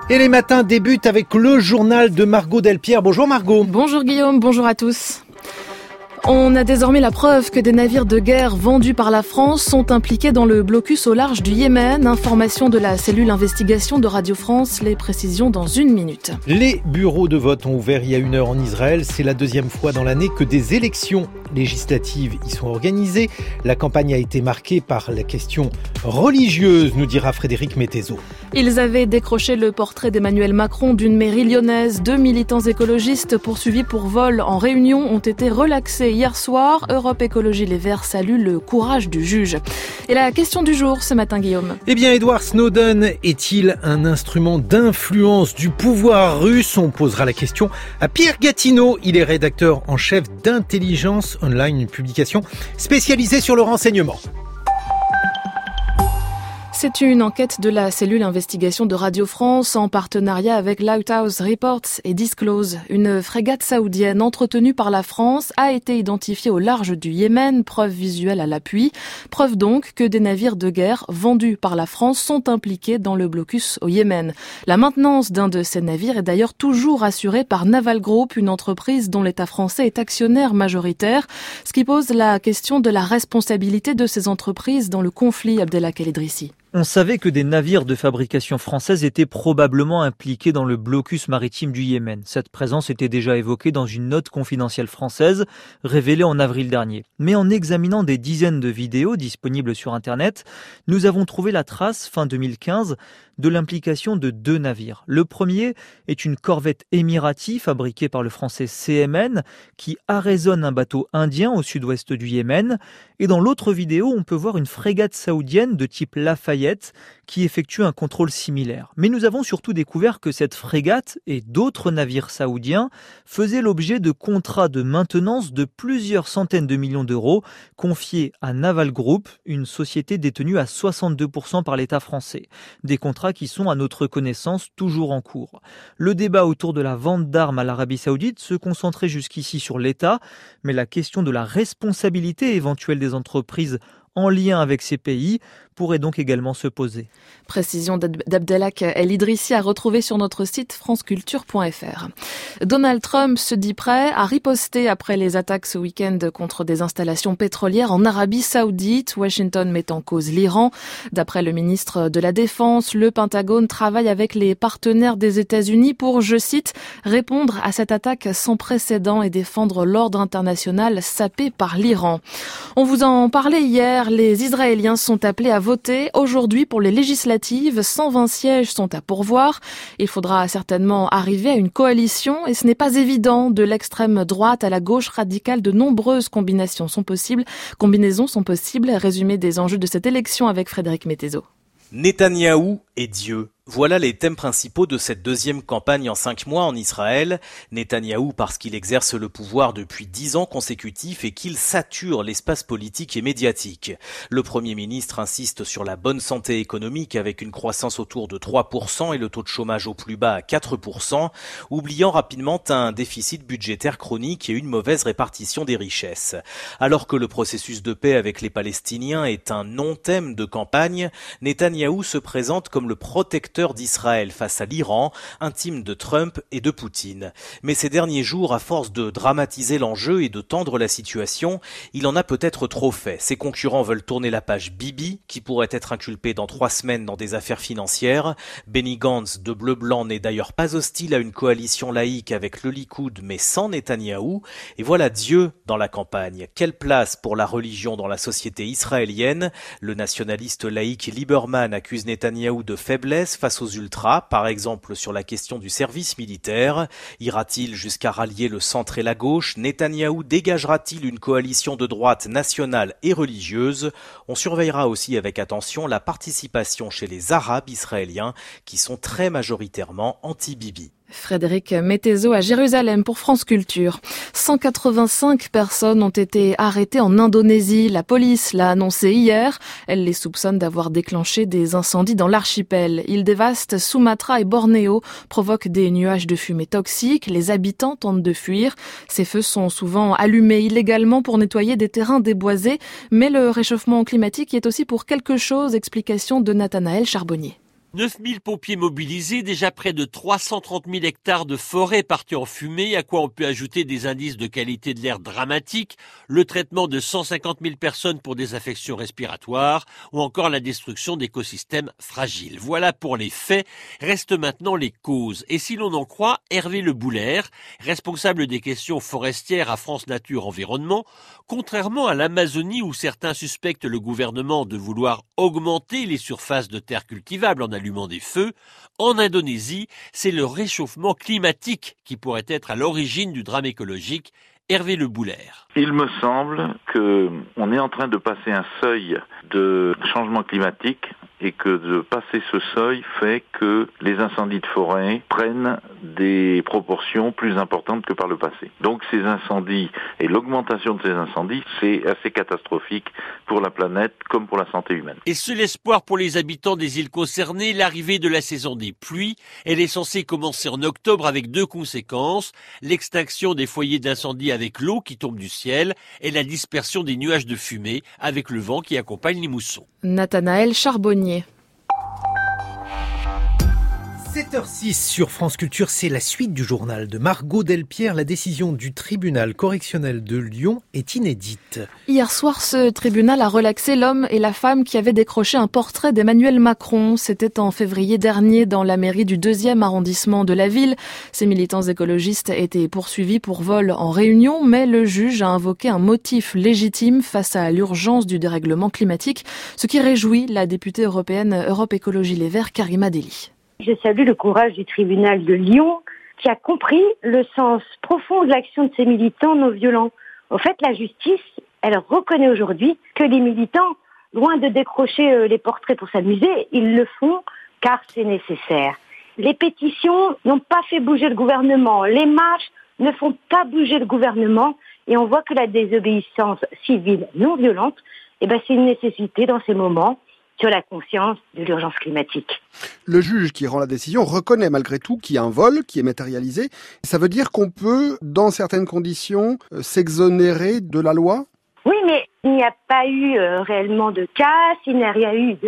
Et les matins débutent avec le journal de Margot Delpierre. Bonjour Margot. Bonjour Guillaume, bonjour à tous. On a désormais la preuve que des navires de guerre vendus par la France sont impliqués dans le blocus au large du Yémen. Information de la cellule investigation de Radio France. Les précisions dans 1 minute. Les bureaux de vote ont ouvert il y a 1 heure en Israël. C'est la 2e fois dans l'année que des élections législatives y sont organisées. La campagne a été marquée par la question religieuse, nous dira Frédéric Mettezo. Ils avaient décroché le portrait d'Emmanuel Macron d'une mairie lyonnaise. 2 militants écologistes poursuivis pour vol en Réunion ont été relaxés hier soir. Europe Écologie Les Verts salue le courage du juge. Et la question du jour ce matin, Guillaume. Eh bien, Edward Snowden est-il un instrument d'influence du pouvoir russe ? On posera la question à Pierre Gatineau. Il est rédacteur en chef d'Intelligence Online, une publication spécialisée sur le renseignement. C'est une enquête de la cellule investigation de Radio France en partenariat avec Lighthouse Reports et Disclose. Une frégate saoudienne entretenue par la France a été identifiée au large du Yémen, preuve visuelle à l'appui. Preuve donc que des navires de guerre vendus par la France sont impliqués dans le blocus au Yémen. La maintenance d'un de ces navires est d'ailleurs toujours assurée par Naval Group, une entreprise dont l'État français est actionnaire majoritaire, ce qui pose la question de la responsabilité de ces entreprises dans le conflit, Abdelhak El-Idrissi. On savait que des navires de fabrication française étaient probablement impliqués dans le blocus maritime du Yémen. Cette présence était déjà évoquée dans une note confidentielle française révélée en avril dernier. Mais en examinant des dizaines de vidéos disponibles sur Internet, nous avons trouvé la trace, fin 2015, de l'implication de 2 navires. Le premier est une corvette émirati fabriquée par le français CMN qui arraisonne un bateau indien au sud-ouest du Yémen. Et dans l'autre vidéo, on peut voir une frégate saoudienne de type Lafayette qui effectue un contrôle similaire. Mais nous avons surtout découvert que cette frégate et d'autres navires saoudiens faisaient l'objet de contrats de maintenance de plusieurs centaines de millions d'euros confiés à Naval Group, une société détenue à 62% par l'État français. Des contrats qui sont à notre connaissance toujours en cours. Le débat autour de la vente d'armes à l'Arabie Saoudite se concentrait jusqu'ici sur l'État, mais la question de la responsabilité éventuelle des entreprises en lien avec ces pays pourrait donc également se poser. Précision d'Abdelhak El-Idrissi à retrouver sur notre site franceculture.fr. Donald Trump se dit prêt à riposter après les attaques ce week-end contre des installations pétrolières en Arabie Saoudite. Washington met en cause l'Iran. D'après le ministre de la Défense, le Pentagone travaille avec les partenaires des États-Unis pour, je cite, répondre à cette attaque sans précédent et défendre l'ordre international sapé par l'Iran. On vous en parlait hier, les Israéliens sont appelés à voter aujourd'hui pour les législatives. 120 sièges sont à pourvoir. Il faudra certainement arriver à une coalition et ce n'est pas évident. De l'extrême droite à la gauche radicale, de nombreuses combinaisons sont possibles. Résumé des enjeux de cette élection avec Frédéric Mettezo. Netanyahou et Dieu. Voilà les thèmes principaux de cette 2e campagne en 5 mois en Israël. Netanyahou parce qu'il exerce le pouvoir depuis 10 ans consécutifs et qu'il sature l'espace politique et médiatique. Le Premier ministre insiste sur la bonne santé économique avec une croissance autour de 3% et le taux de chômage au plus bas à 4%, oubliant rapidement un déficit budgétaire chronique et une mauvaise répartition des richesses. Alors que le processus de paix avec les Palestiniens est un non-thème de campagne, Netanyahou se présente comme le protecteur d'Israël face à l'Iran, intime de Trump et de Poutine. Mais ces derniers jours, à force de dramatiser l'enjeu et de tendre la situation, il en a peut-être trop fait. Ses concurrents veulent tourner la page Bibi, qui pourrait être inculpé dans 3 semaines dans des affaires financières. Benny Gantz de Bleu-Blanc n'est d'ailleurs pas hostile à une coalition laïque avec le Likoud, mais sans Netanyahou. Et voilà Dieu dans la campagne. Quelle place pour la religion dans la société israélienne ? Le nationaliste laïque Lieberman accuse Netanyahou de faiblesse face aux ultras, par exemple sur la question du service militaire. Ira-t-il jusqu'à rallier le centre et la gauche ? Netanyahou dégagera-t-il une coalition de droite nationale et religieuse ? On surveillera aussi avec attention la participation chez les Arabes israéliens qui sont très majoritairement anti-Bibi. Frédéric Mettezo à Jérusalem pour France Culture. 185 personnes ont été arrêtées en Indonésie. La police l'a annoncé hier. Elle les soupçonne d'avoir déclenché des incendies dans l'archipel. Ils dévastent Sumatra et Bornéo, provoquent des nuages de fumée toxiques. Les habitants tentent de fuir. Ces feux sont souvent allumés illégalement pour nettoyer des terrains déboisés. Mais le réchauffement climatique y est aussi pour quelque chose. Explication de Nathanaël Charbonnier. 9000 pompiers mobilisés, déjà près de 330 000 hectares de forêt partis en fumée, à quoi on peut ajouter des indices de qualité de l'air dramatiques, le traitement de 150 000 personnes pour des affections respiratoires ou encore la destruction d'écosystèmes fragiles. Voilà pour les faits, restent maintenant les causes. Et si l'on en croit Hervé Le Boulaer, responsable des questions forestières à France Nature Environnement, contrairement à l'Amazonie où certains suspectent le gouvernement de vouloir augmenter les surfaces de terres cultivables en allumant des feux, en Indonésie, c'est le réchauffement climatique qui pourrait être à l'origine du drame écologique. Hervé Le Boulaer. Il me semble qu'on est en train de passer un seuil de changement climatique et que de passer ce seuil fait que les incendies de forêt prennent des proportions plus importantes que par le passé. Donc ces incendies et l'augmentation de ces incendies, c'est assez catastrophique pour la planète comme pour la santé humaine. Et seul espoir pour les habitants des îles concernées, l'arrivée de la saison des pluies. Elle est censée commencer en octobre avec 2 conséquences. L'extinction des foyers d'incendie avec l'eau qui tombe du ciel et la dispersion des nuages de fumée avec le vent qui accompagne les moussons. Nathanaël Charbonnier. 7h06 sur France Culture, c'est la suite du journal de Margot Delpierre. La décision du tribunal correctionnel de Lyon est inédite. Hier soir, ce tribunal a relaxé l'homme et la femme qui avaient décroché un portrait d'Emmanuel Macron. C'était en février dernier dans la mairie du 2e arrondissement de la ville. Ces militants écologistes étaient poursuivis pour vol en réunion, mais le juge a invoqué un motif légitime face à l'urgence du dérèglement climatique, ce qui réjouit la députée européenne Europe Écologie Les Verts, Karima Delli. Je salue le courage du tribunal de Lyon qui a compris le sens profond de l'action de ces militants non violents. Au fait, la justice, elle reconnaît aujourd'hui que les militants, loin de décrocher les portraits pour s'amuser, ils le font car c'est nécessaire. Les pétitions n'ont pas fait bouger le gouvernement, les marches ne font pas bouger le gouvernement et on voit que la désobéissance civile non violente, c'est une nécessité dans ces moments sur la conscience de l'urgence climatique. Le juge qui rend la décision reconnaît malgré tout qu'il y a un vol qui est matérialisé. Ça veut dire qu'on peut, dans certaines conditions, s'exonérer de la loi ? Oui, mais il n'y a pas eu réellement de casse, il n'y a rien eu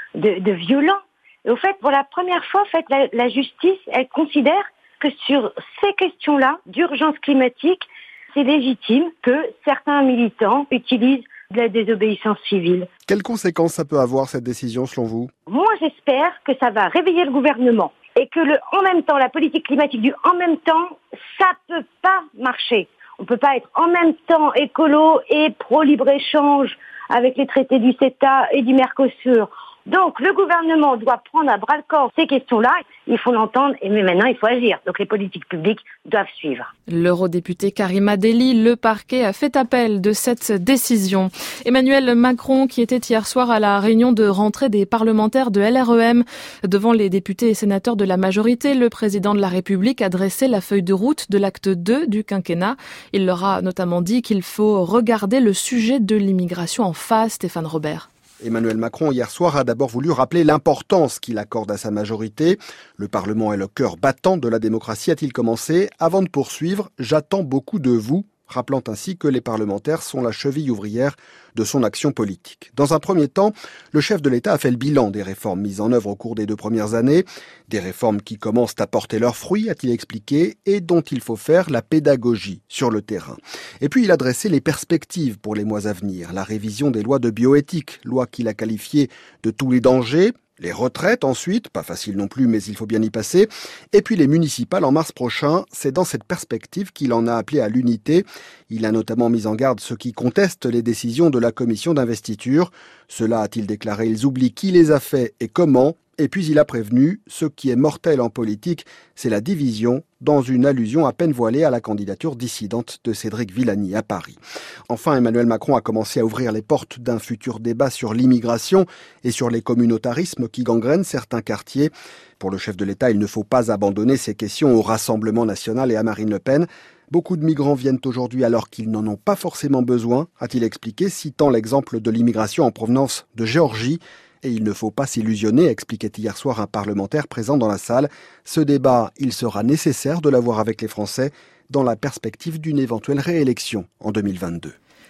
de violent. Et au fait, pour la première fois, la justice, elle considère que sur ces questions-là, d'urgence climatique, c'est légitime que certains militants utilisent de la désobéissance civile. Quelles conséquences ça peut avoir, cette décision, selon vous ? Moi, j'espère que ça va réveiller le gouvernement et que en même temps, la politique climatique du en même temps, ça peut pas marcher. On peut pas être en même temps écolo et pro-libre-échange avec les traités du CETA et du Mercosur. Donc, le gouvernement doit prendre à bras-le-corps ces questions-là. Il faut l'entendre, mais maintenant, il faut agir. Donc, les politiques publiques doivent suivre. L'eurodéputée Karima Delli, le parquet a fait appel de cette décision. Emmanuel Macron, qui était hier soir à la réunion de rentrée des parlementaires de LREM, devant les députés et sénateurs de la majorité, le président de la République a dressé la feuille de route de l'acte 2 du quinquennat. Il leur a notamment dit qu'il faut regarder le sujet de l'immigration en face, Stéphane Robert. Emmanuel Macron, hier soir, a d'abord voulu rappeler l'importance qu'il accorde à sa majorité. Le Parlement est le cœur battant de la démocratie, a-t-il commencé. Avant de poursuivre, j'attends beaucoup de vous, rappelant ainsi que les parlementaires sont la cheville ouvrière de son action politique. Dans un premier temps, le chef de l'État a fait le bilan des réformes mises en œuvre au cours des 2 premières années, des réformes qui commencent à porter leurs fruits, a-t-il expliqué, et dont il faut faire la pédagogie sur le terrain. Et puis il a dressé les perspectives pour les mois à venir, la révision des lois de bioéthique, loi qu'il a qualifiée de tous les dangers, les retraites ensuite, pas facile non plus, mais il faut bien y passer. Et puis les municipales en mars prochain. C'est dans cette perspective qu'il en a appelé à l'unité. Il a notamment mis en garde ceux qui contestent les décisions de la commission d'investiture. Cela, a-t-il déclaré, ils oublient qui les a fait et comment. Et puis il a prévenu, ce qui est mortel en politique, c'est la division, dans une allusion à peine voilée à la candidature dissidente de Cédric Villani à Paris. Enfin, Emmanuel Macron a commencé à ouvrir les portes d'un futur débat sur l'immigration et sur les communautarismes qui gangrènent certains quartiers. Pour le chef de l'État, il ne faut pas abandonner ces questions au Rassemblement national et à Marine Le Pen. Beaucoup de migrants viennent aujourd'hui alors qu'ils n'en ont pas forcément besoin, a-t-il expliqué, citant l'exemple de l'immigration en provenance de Géorgie. Et il ne faut pas s'illusionner, expliquait hier soir un parlementaire présent dans la salle. Ce débat, il sera nécessaire de l'avoir avec les Français dans la perspective d'une éventuelle réélection en 2022.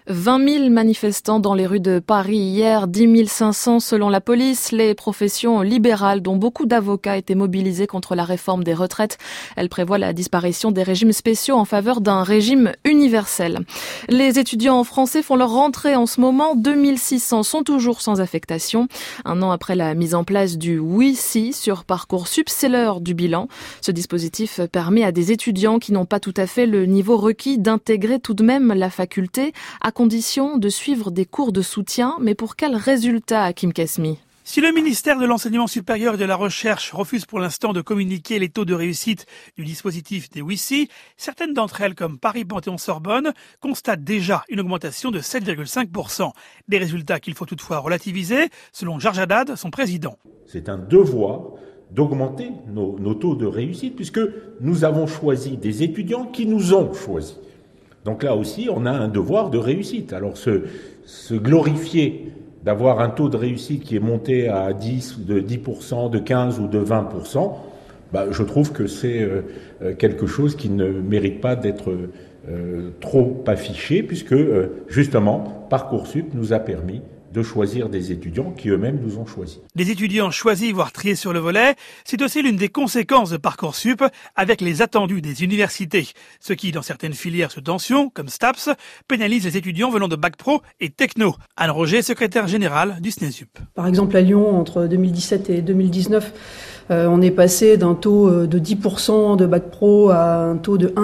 20 000 manifestants dans les rues de Paris hier, 10 500 selon la police. Les professions libérales, dont beaucoup d'avocats, étaient mobilisés contre la réforme des retraites. Elle prévoit la disparition des régimes spéciaux en faveur d'un régime universel. Les étudiants français font leur rentrée en ce moment. 2600 sont toujours sans affectation. Un an après la mise en place du Oui-Si sur Parcoursup, c'est l'heure du bilan. Ce dispositif permet à des étudiants qui n'ont pas tout à fait le niveau requis d'intégrer tout de même la faculté, à condition de suivre des cours de soutien. Mais pour quel résultat, Hakim Kasmi ? Si le ministère de l'Enseignement supérieur et de la Recherche refuse pour l'instant de communiquer les taux de réussite du dispositif des Oui-Si, certaines d'entre elles, comme Paris-Panthéon-Sorbonne, constatent déjà une augmentation de 7,5%. Des résultats qu'il faut toutefois relativiser, selon Georges Haddad, son président. C'est un devoir d'augmenter nos taux de réussite, puisque nous avons choisi des étudiants qui nous ont choisis. Donc là aussi, on a un devoir de réussite. Alors se glorifier d'avoir un taux de réussite qui est monté à 10, de 10%, de 15 ou de 20%, je trouve que c'est quelque chose qui ne mérite pas d'être trop affiché, puisque justement, Parcoursup nous a permis de choisir des étudiants qui eux-mêmes nous ont choisis. Les étudiants choisis, voire triés sur le volet, c'est aussi l'une des conséquences de Parcoursup avec les attendus des universités. Ce qui, dans certaines filières sous tension, comme STAPS, pénalise les étudiants venant de Bac Pro et Techno. Anne Roger, secrétaire générale du SNESUP. Par exemple, à Lyon, entre 2017 et 2019, on est passé d'un taux de 10% de Bac Pro à un taux de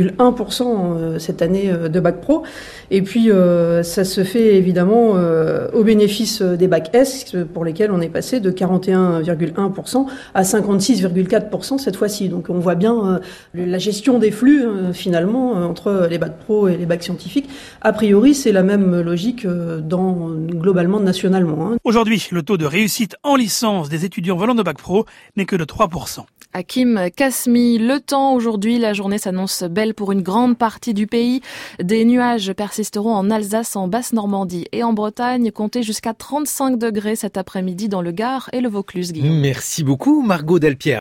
1,1% cette année de Bac Pro. Et puis, ça se fait évidemment au bénéfice des Bac S, pour lesquels on est passé de 41,1% à 56,4% cette fois-ci. Donc on voit bien la gestion des flux, finalement, entre les Bac Pro et les Bacs scientifiques. A priori, c'est la même logique globalement, nationalement. Aujourd'hui, le taux de réussite en licence des étudiants venant de Bac Pro n'est que de 3%. Hakim Kasmi, le temps aujourd'hui, la journée s'annonce belle pour une grande partie du pays. Des nuages persisteront en Alsace, en Basse-Normandie et en Bretagne. Comptez jusqu'à 35 degrés cet après-midi dans le Gard et le Vaucluse. Merci beaucoup Margot Delpierre.